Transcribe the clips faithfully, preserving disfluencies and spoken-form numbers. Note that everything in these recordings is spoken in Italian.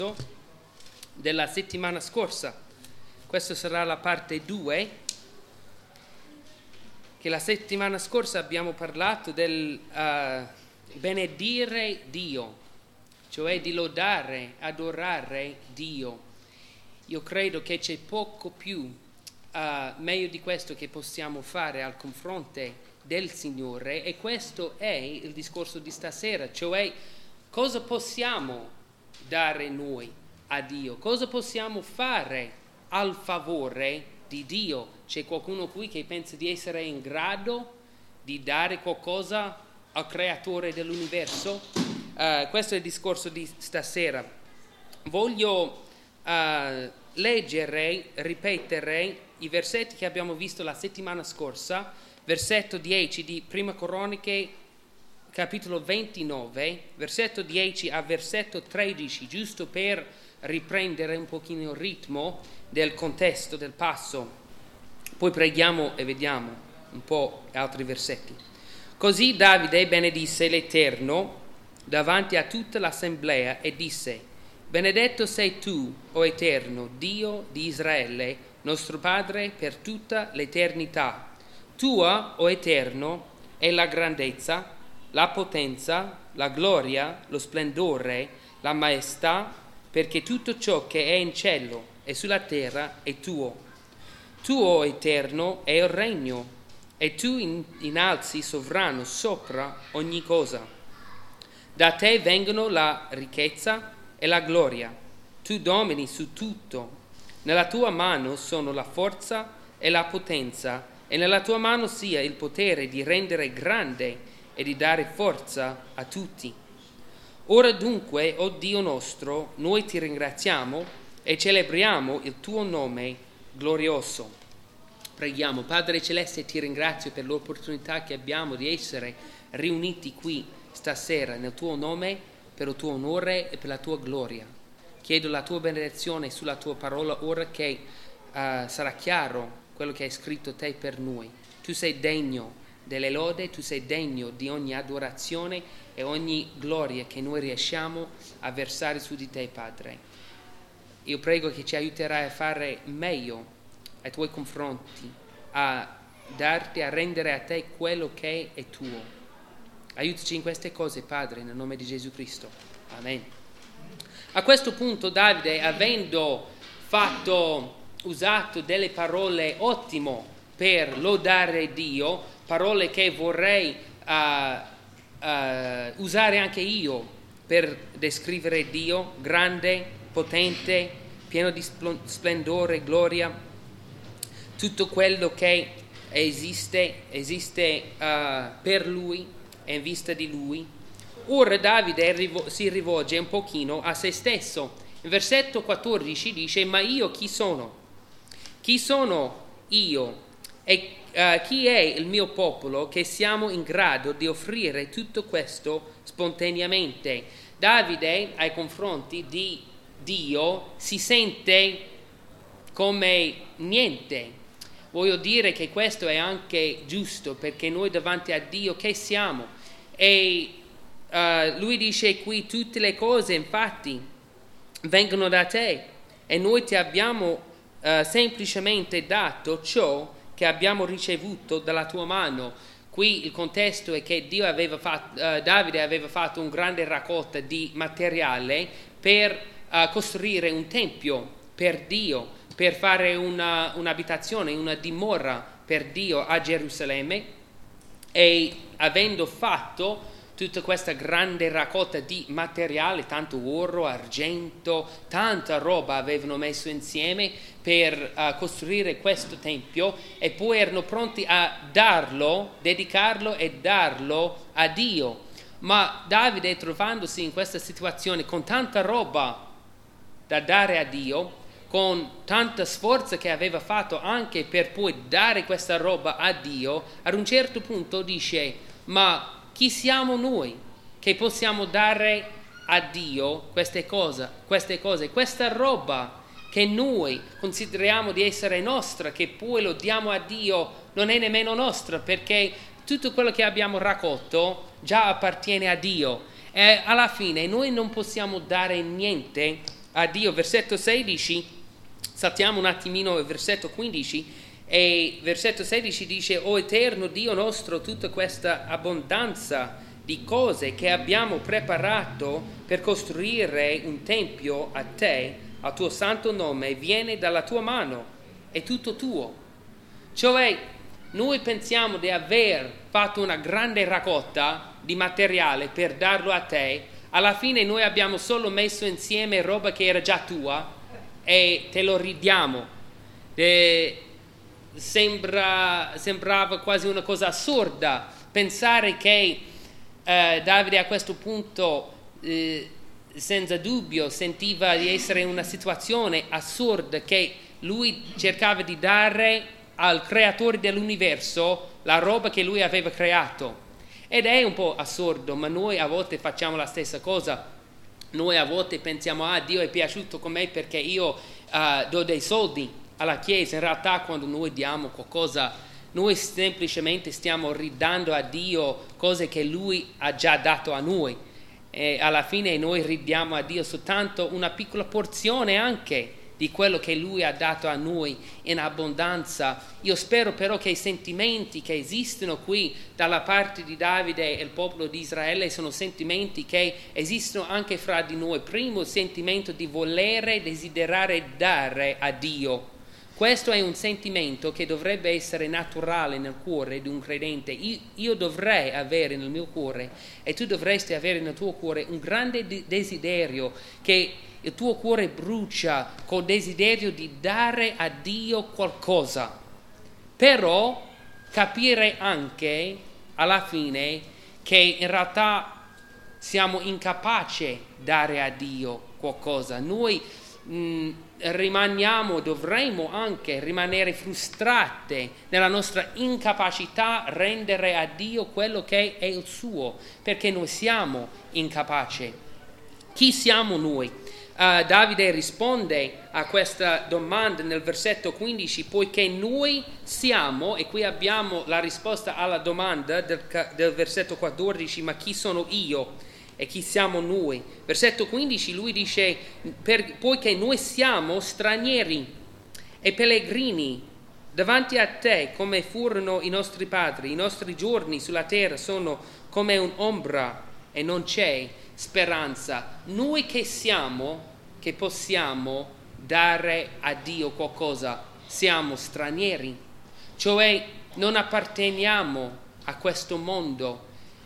della settimana scorsa. Questa sarà la parte due, che la settimana scorsa abbiamo parlato del uh, benedire Dio, cioè di lodare, adorare Dio. Io credo che c'è poco più uh, meglio di questo che possiamo fare al confronto del Signore, e questo è il discorso di stasera, cioè cosa possiamo dare noi a Dio, cosa possiamo fare al favore di Dio. C'è qualcuno qui che pensa di essere in grado di dare qualcosa al creatore dell'universo? Uh, questo è il discorso di stasera. Voglio uh, leggere, ripetere i versetti che abbiamo visto la settimana scorsa. Versetto dieci di Prima Croniche, capitolo ventinove, versetto dieci a versetto tredici, giusto per riprendere un pochino il ritmo del contesto del passo. Poi preghiamo e vediamo un po' altri versetti. Così Davide benedisse l'Eterno davanti a tutta l'assemblea e disse: benedetto sei tu, o Eterno, Dio di Israele, nostro Padre per tutta l'eternità. Tua, o Eterno, è la grandezza, la potenza, la gloria, lo splendore, la maestà, perché tutto ciò che è in cielo e sulla terra è tuo. Tuo, o Eterno, è il regno, e tu innalzi sovrano sopra ogni cosa. Da te vengono la ricchezza e la gloria. Tu domini su tutto. Nella tua mano sono la forza e la potenza, e nella tua mano sia il potere di rendere grande e di dare forza a tutti. Ora dunque, o Dio nostro, noi ti ringraziamo e celebriamo il tuo nome glorioso. Preghiamo. Padre Celeste, ti ringrazio per l'opportunità che abbiamo di essere riuniti qui stasera nel tuo nome, per il tuo onore e per la tua gloria. Chiedo la tua benedizione sulla tua parola ora che uh, sarà chiaro quello che hai scritto te per noi. Tu sei degno delle lode, tu sei degno di ogni adorazione e ogni gloria che noi riusciamo a versare su di te, Padre. Io prego che ci aiuterai a fare meglio ai tuoi confronti, a darti, a rendere a te quello che è tuo. Aiutaci in queste cose, Padre, nel nome di Gesù Cristo. Amen. A questo punto Davide, avendo fatto usato delle parole ottime per lodare Dio, parole che vorrei uh, uh, usare anche io per descrivere Dio, grande, potente, pieno di splendore, gloria, tutto quello che esiste, esiste uh, per Lui e in vista di Lui. Ora Davide rivo- si rivolge un pochino a se stesso. Il versetto quattordici dice: ma io chi sono? Chi sono io e uh, chi è il mio popolo che siamo in grado di offrire tutto questo spontaneamente? Davide, ai confronti di Dio, si sente come niente. Voglio dire che questo è anche giusto, perché noi davanti a Dio che siamo? E uh, lui dice qui: tutte le cose infatti vengono da te e noi ti abbiamo Uh, semplicemente dato ciò che abbiamo ricevuto dalla tua mano. Qui il contesto è che Dio aveva fatto, uh, Davide aveva fatto un grande raccolta di materiale per uh, costruire un tempio per Dio, per fare una, un'abitazione, una dimora per Dio a Gerusalemme, e avendo fatto tutta questa grande raccolta di materiale, tanto oro, argento, tanta roba avevano messo insieme per uh, costruire questo tempio, e poi erano pronti a darlo, dedicarlo e darlo a Dio. Ma Davide, trovandosi in questa situazione con tanta roba da dare a Dio, con tanta sforzo che aveva fatto anche per poi dare questa roba a Dio, ad un certo punto dice: ma chi siamo noi che possiamo dare a Dio queste cose, queste cose, questa roba che noi consideriamo di essere nostra, che poi lo diamo a Dio, non è nemmeno nostra, perché tutto quello che abbiamo raccolto già appartiene a Dio. E alla fine noi non possiamo dare niente a Dio. Versetto sedici, saltiamo un attimino il versetto quindici, e versetto sedici dice: o eterno Dio nostro, tutta questa abbondanza di cose che abbiamo preparato per costruire un tempio a te, al tuo santo nome, viene dalla tua mano, è tutto tuo. Cioè, noi pensiamo di aver fatto una grande raccolta di materiale per darlo a te, alla fine noi abbiamo solo messo insieme roba che era già tua e te lo ridiamo. E sembra, sembrava quasi una cosa assurda pensare che eh, Davide a questo punto eh, senza dubbio sentiva di essere in una situazione assurda, che lui cercava di dare al creatore dell'universo la roba che lui aveva creato. Ed è un po' assurdo, ma noi a volte facciamo la stessa cosa. Noi a volte pensiamo: ah, Dio è piaciuto con me perché io uh, do dei soldi alla Chiesa. In realtà quando noi diamo qualcosa, noi semplicemente stiamo ridando a Dio cose che Lui ha già dato a noi. E alla fine noi ridiamo a Dio soltanto una piccola porzione anche di quello che Lui ha dato a noi in abbondanza. Io spero però che i sentimenti che esistono qui dalla parte di Davide e il popolo di Israele sono sentimenti che esistono anche fra di noi. Primo, il sentimento di volere, desiderare dare a Dio. Questo è un sentimento che dovrebbe essere naturale nel cuore di un credente. Io, io dovrei avere nel mio cuore, e tu dovresti avere nel tuo cuore, un grande de- desiderio che il tuo cuore brucia col desiderio di dare a Dio qualcosa. Però capire anche alla fine che in realtà siamo incapaci di dare a Dio qualcosa. Noi mh, rimaniamo, dovremmo anche rimanere frustrati nella nostra incapacità a rendere a Dio quello che è il suo, perché noi siamo incapaci. Chi siamo noi? Uh, Davide risponde a questa domanda nel versetto quindici: poiché noi siamo, e qui abbiamo la risposta alla domanda del, del versetto quattordici, ma chi sono io e chi siamo noi? Versetto quindici lui dice: per, poiché noi siamo stranieri e pellegrini davanti a te, come furono i nostri padri, i nostri giorni sulla terra sono come un'ombra e non c'è speranza. Noi che siamo, che possiamo dare a Dio qualcosa, siamo stranieri, cioè non apparteniamo a questo mondo,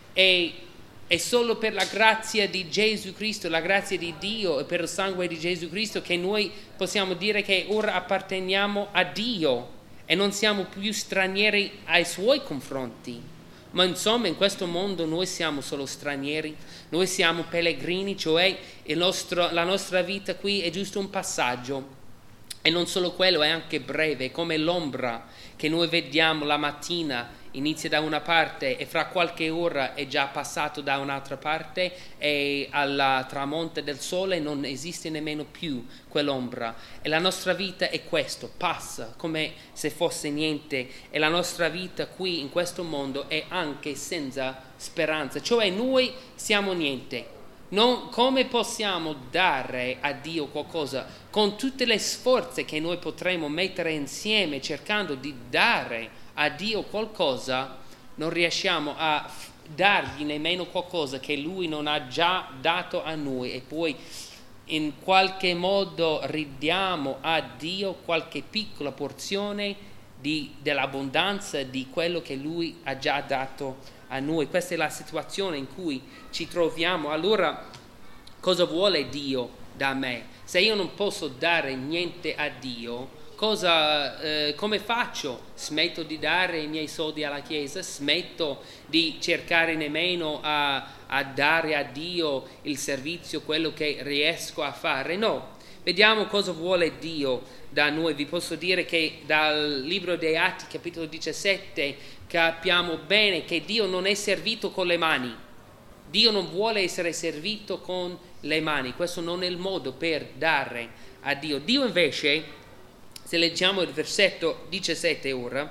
e è solo per la grazia di Gesù Cristo, la grazia di Dio e per il sangue di Gesù Cristo che noi possiamo dire che ora apparteniamo a Dio e non siamo più stranieri ai Suoi confronti. Ma insomma, in questo mondo noi siamo solo stranieri, noi siamo pellegrini, cioè il nostro, la nostra vita qui è giusto un passaggio. E non solo quello, è anche breve, come l'ombra che noi vediamo la mattina, inizia da una parte e fra qualche ora è già passato da un'altra parte, e al tramonto del sole non esiste nemmeno più quell'ombra. E la nostra vita è questo, passa come se fosse niente, e la nostra vita qui in questo mondo è anche senza speranza, cioè noi siamo niente. Non, come possiamo dare a Dio qualcosa? Con tutte le sforzi che noi potremo mettere insieme cercando di dare a Dio qualcosa, non riusciamo a dargli nemmeno qualcosa che Lui non ha già dato a noi, e poi in qualche modo ridiamo a Dio qualche piccola porzione di, dell'abbondanza di quello che Lui ha già dato a noi. Questa è la situazione in cui ci troviamo. Allora, cosa vuole Dio da me? Se io non posso dare niente a Dio, cosa, eh, come faccio? Smetto di dare i miei soldi alla Chiesa? Smetto di cercare nemmeno a, a dare a Dio il servizio, quello che riesco a fare? No. Vediamo cosa vuole Dio da noi. Vi posso dire che dal libro dei Atti, capitolo diciassette, capiamo bene che Dio non è servito con le mani. Dio non vuole essere servito con le mani. Questo non è il modo per dare a Dio. Dio invece, se leggiamo il versetto diciassette ora,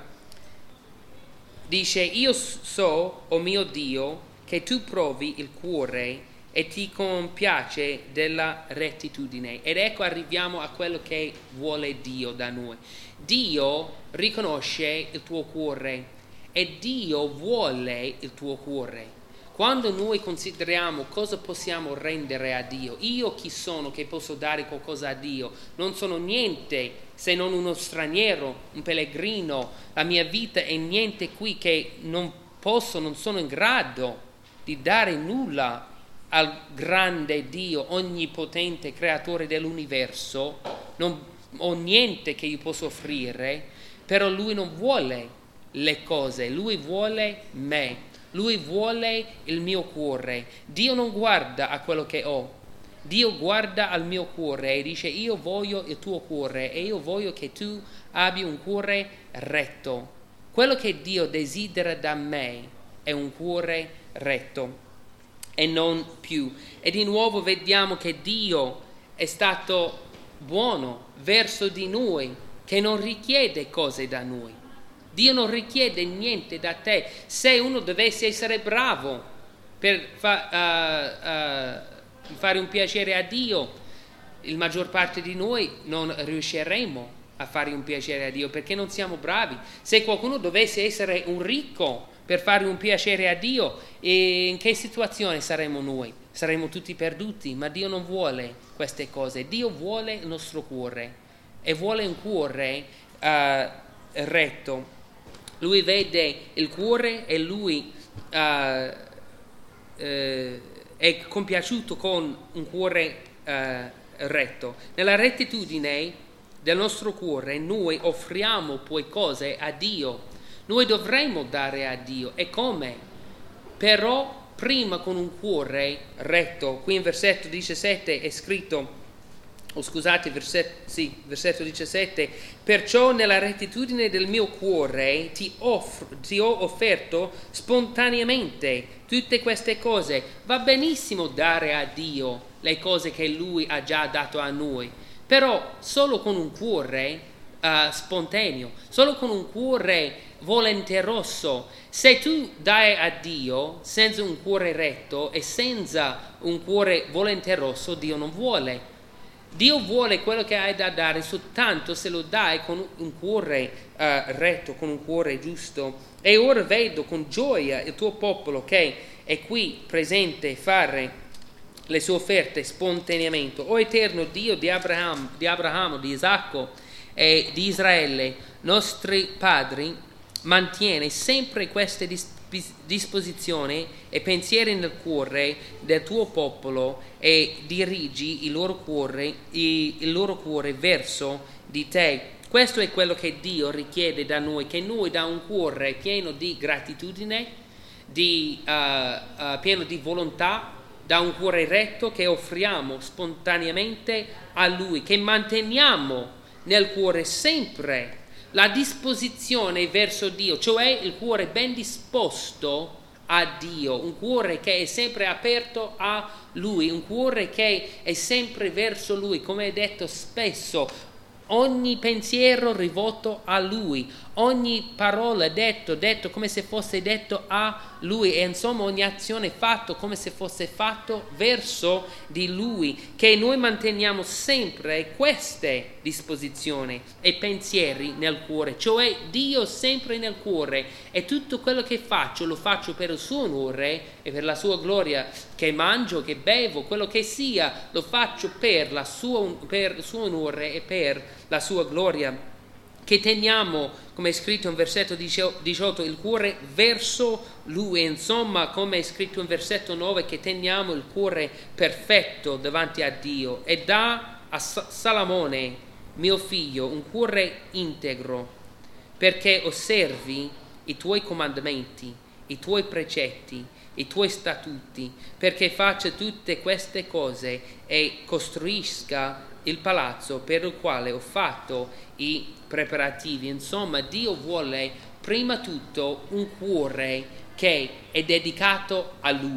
dice: io so, o mio Dio, che tu provi il cuore e ti compiace della rettitudine. Ed ecco arriviamo a quello che vuole Dio da noi. Dio riconosce il tuo cuore e Dio vuole il tuo cuore. Quando noi consideriamo cosa possiamo rendere a Dio, io chi sono che posso dare qualcosa a Dio? Non sono niente se non uno straniero, un pellegrino, la mia vita è niente qui che non posso, non sono in grado di dare nulla al grande Dio, onnipotente, creatore dell'universo. Non ho niente che io posso offrire, però Lui non vuole le cose, Lui vuole me. Lui vuole il mio cuore. Dio non guarda a quello che ho. Dio guarda al mio cuore e dice: io voglio il tuo cuore e io voglio che tu abbia un cuore retto. Quello che Dio desidera da me è un cuore retto e non più. E di nuovo vediamo che Dio è stato buono verso di noi, che non richiede cose da noi. Dio non richiede niente da te. Se uno dovesse essere bravo per fa, uh, uh, fare un piacere a Dio, la maggior parte di noi non riusciremo a fare un piacere a Dio perché non siamo bravi. Se qualcuno dovesse essere un ricco per fare un piacere a Dio, in che situazione saremmo noi? Saremmo tutti perduti, ma Dio non vuole queste cose. Dio vuole il nostro cuore e vuole un cuore uh, retto. Lui vede il cuore e Lui uh, uh, è compiaciuto con un cuore uh, retto. Nella rettitudine del nostro cuore noi offriamo poi cose a Dio. Noi dovremmo dare a Dio. E come? Però prima con un cuore retto. Qui in versetto diciassette è scritto, oh, scusate, versetto, sì, versetto diciassette, perciò nella rettitudine del mio cuore ti, offro, ti ho offerto spontaneamente tutte queste cose. Va benissimo dare a Dio le cose che Lui ha già dato a noi, però solo con un cuore uh, spontaneo, solo con un cuore volenteroso. Se tu dai a Dio senza un cuore retto e senza un cuore volenteroso, Dio non vuole. Dio vuole quello che hai da dare soltanto se lo dai con un cuore uh, retto, con un cuore giusto. E ora vedo con gioia il tuo popolo che è qui presente fare le sue offerte spontaneamente. O eterno Dio di Abramo, di Abramo, di Isacco e di Israele, nostri padri, mantiene sempre queste dis- disposizioni e pensieri nel cuore del tuo popolo e dirigi il loro cuore, il loro cuore verso di te. Questo è quello che Dio richiede da noi, che noi da un cuore pieno di gratitudine, di, uh, uh, pieno di volontà, da un cuore retto che offriamo spontaneamente a Lui, che manteniamo nel cuore sempre la disposizione verso Dio, cioè il cuore ben disposto a Dio, un cuore che è sempre aperto a Lui, un cuore che è sempre verso Lui, come è detto spesso, ogni pensiero rivolto a Lui, ogni parola detto, detto come se fosse detto a Lui e insomma ogni azione fatto come se fosse fatto verso di Lui, che noi manteniamo sempre queste disposizioni e pensieri nel cuore, cioè Dio sempre nel cuore, e tutto quello che faccio lo faccio per il suo onore e per la sua gloria, che mangio, che bevo, quello che sia, lo faccio per, la sua, per il suo onore e per la sua gloria, che teniamo, come è scritto in versetto diciotto, il cuore verso Lui, insomma come è scritto in versetto nove, che teniamo il cuore perfetto davanti a Dio, e dà a Salomone, mio figlio, un cuore integro, perché osservi i tuoi comandamenti, i tuoi precetti, i tuoi statuti, perché faccia tutte queste cose e costruisca il palazzo per il quale ho fatto i preparativi. Insomma, Dio vuole prima tutto un cuore che è dedicato a Lui,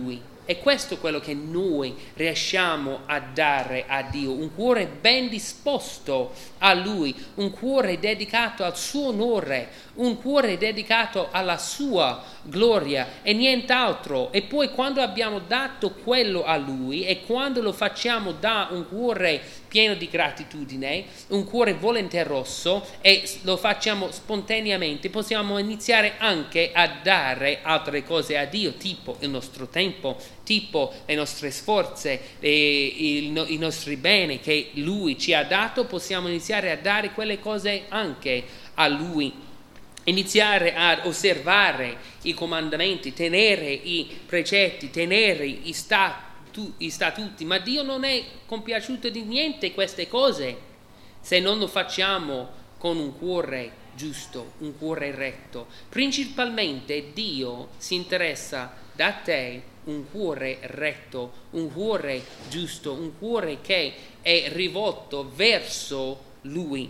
E questo è quello che noi riusciamo a dare a Dio, un cuore ben disposto a Lui, un cuore dedicato al suo onore, un cuore dedicato alla sua gloria e nient'altro. E poi quando abbiamo dato quello a Lui e quando lo facciamo da un cuore pieno di gratitudine, un cuore volenteroso e lo facciamo spontaneamente, possiamo iniziare anche a dare altre cose a Dio, tipo il nostro tempo, tipo le nostre sforze, e il, i nostri beni che Lui ci ha dato, possiamo iniziare a dare quelle cose anche a Lui. Iniziare ad osservare i comandamenti, tenere i precetti, tenere i stati, i statuti, ma Dio non è compiaciuto di niente queste cose se non lo facciamo con un cuore giusto, un cuore retto. Principalmente Dio si interessa da te un cuore retto, un cuore giusto, un cuore che è rivolto verso Lui.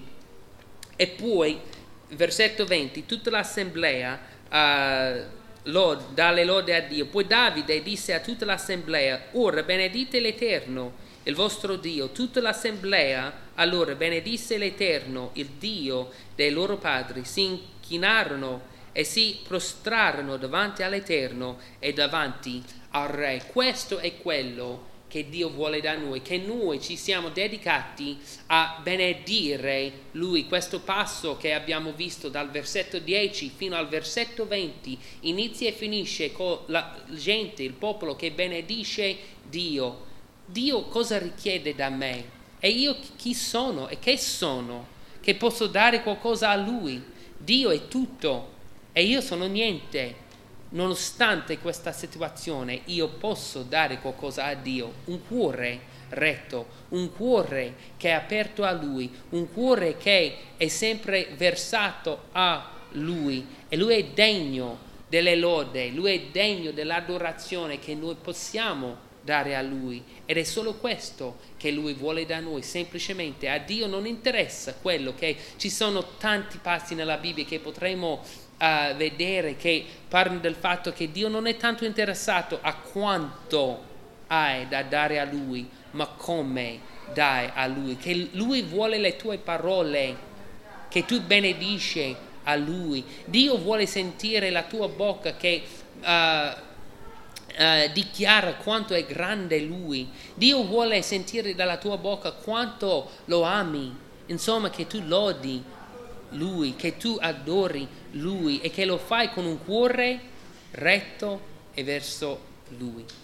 E poi, versetto venti, tutta l'assemblea uh, Lod, dalle lode a Dio. Poi Davide disse a tutta l'assemblea: ora benedite l'Eterno, il vostro Dio. Tutta l'assemblea allora benedisse l'Eterno, il Dio dei loro padri. Si inchinarono e si prostrarono davanti all'Eterno e davanti al Re. Questo è quello che Dio vuole da noi, che noi ci siamo dedicati a benedire Lui. Questo passo che abbiamo visto dal versetto dieci fino al versetto venti inizia e finisce con la gente, il popolo che benedice Dio. Dio cosa richiede da me? E io chi sono e che sono? Che posso dare qualcosa a Lui? Dio è tutto e io sono niente. Nonostante questa situazione, io posso dare qualcosa a Dio, un cuore retto, un cuore che è aperto a Lui, un cuore che è sempre versato a Lui, e Lui è degno delle lode, Lui è degno dell'adorazione che noi possiamo dare a Lui, ed è solo questo che Lui vuole da noi. Semplicemente a Dio non interessa quello che ci sono tanti passi nella Bibbia che potremo a vedere che parlano del fatto che Dio non è tanto interessato a quanto hai da dare a Lui, ma come dai a Lui, che Lui vuole le tue parole, che tu benedisci a Lui. Dio vuole sentire la tua bocca che uh, uh, dichiara quanto è grande Lui. Dio vuole sentire dalla tua bocca quanto lo ami, insomma che tu lodi Lui, che tu adori Lui e che lo fai con un cuore retto e verso Lui.